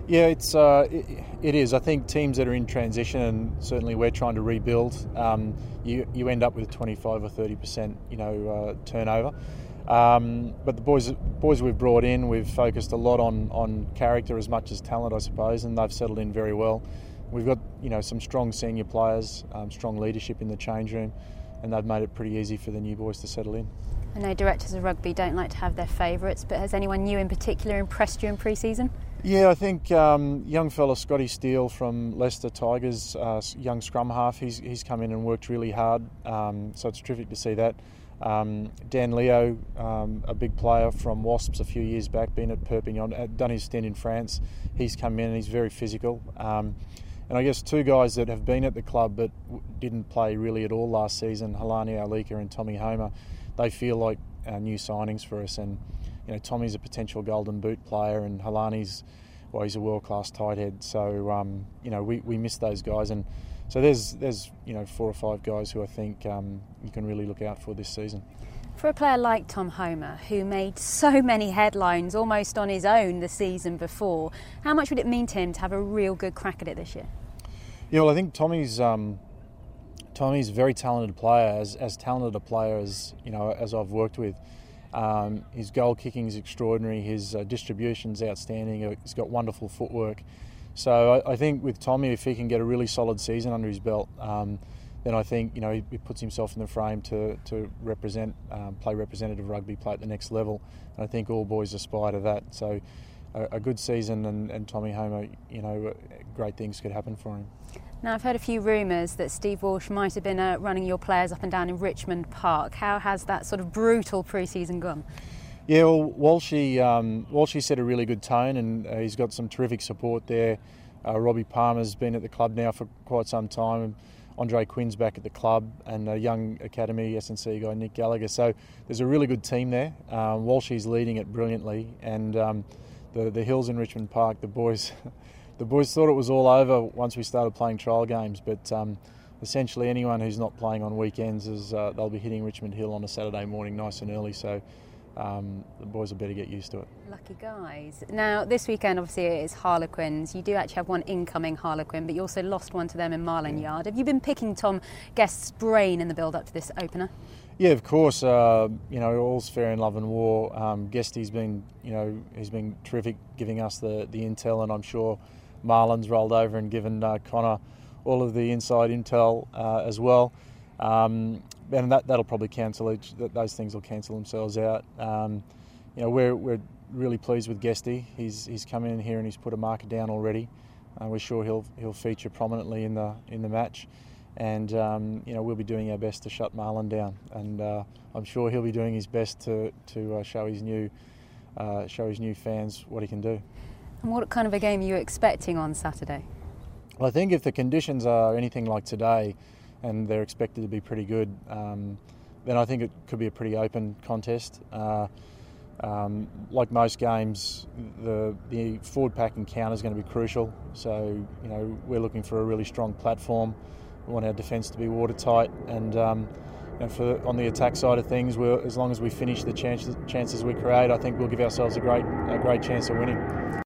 Yeah, it is. I think teams that are in transition, and certainly we're trying to rebuild, you end up with 25 or 30% turnover. But the boys we've brought in, we've focused a lot on character as much as talent, I suppose, and they've settled in very well. We've got some strong senior players, strong leadership in the change room, and they've made it pretty easy for the new boys to settle in. I know directors of rugby don't like to have their favourites, but has anyone new in particular impressed you in pre-season? Yeah, I think young fella Scotty Steele from Leicester Tigers, young scrum half, he's come in and worked really hard, so it's terrific to see that. Dan Leo, a big player from Wasps a few years back, been at Perpignan, done his stint in France. He's come in and he's very physical. And I guess two guys that have been at the club but didn't play really at all last season, Halani Alika and Tommy Homer, they feel like new signings for us. And Tommy's a potential Golden Boot player, and Halani's, he's a world-class tight head. So we miss those guys, and so there's 4 or 5 guys who I think you can really look out for this season. For a player like Tom Homer, who made so many headlines almost on his own the season before, how much would it mean to him to have a real good crack at it this year? Yeah, well, I think Tommy's a very talented player, as talented a player as I've worked with. His goal kicking is extraordinary. His distribution's outstanding. He's got wonderful footwork. So I think with Tommy, if he can get a really solid season under his belt, then I think he puts himself in the frame to represent, play representative rugby, play at the next level. And I think all boys aspire to that. So a good season, and Tommy Homer, great things could happen for him. Now, I've heard a few rumours that Steve Walsh might have been running your players up and down in Richmond Park. How has that sort of brutal pre-season gone? Yeah, well, Walshy set a really good tone, and he's got some terrific support there. Robbie Palmer's been at the club now for quite some time, and Andre Quinn's back at the club, and a young academy S&C guy, Nick Gallagher. So there's a really good team there. Walshy's leading it brilliantly, and the hills in Richmond Park, the boys thought it was all over once we started playing trial games, but essentially anyone who's not playing on weekends they'll be hitting Richmond Hill on a Saturday morning nice and early, so the boys had better get used to it. Lucky guys. Now, this weekend obviously it's Harlequins. You do actually have one incoming Harlequin, but you also lost one to them in Marlin Yard. Have you been picking Tom Guest's brain in the build-up to this opener? Yeah, of course. All's fair in love and war. Guesty's been, he's been terrific giving us the intel, and I'm sure Marlin's rolled over and given Connor all of the inside intel as well. And that'll probably those things will cancel themselves out. We're really pleased with Guesty. He's come in here and he's put a marker down already. We're sure he'll feature prominently in the match, and we'll be doing our best to shut Marlin down. And I'm sure he'll be doing his best to show his new fans what he can do. And what kind of a game are you expecting on Saturday? Well, I think if the conditions are anything like today, and they're expected to be pretty good, then I think it could be a pretty open contest. Like most games, the forward pack encounter is going to be crucial. So, we're looking for a really strong platform. We want our defence to be watertight, and on the attack side of things, as long as we finish the chances we create, I think we'll give ourselves a great chance of winning.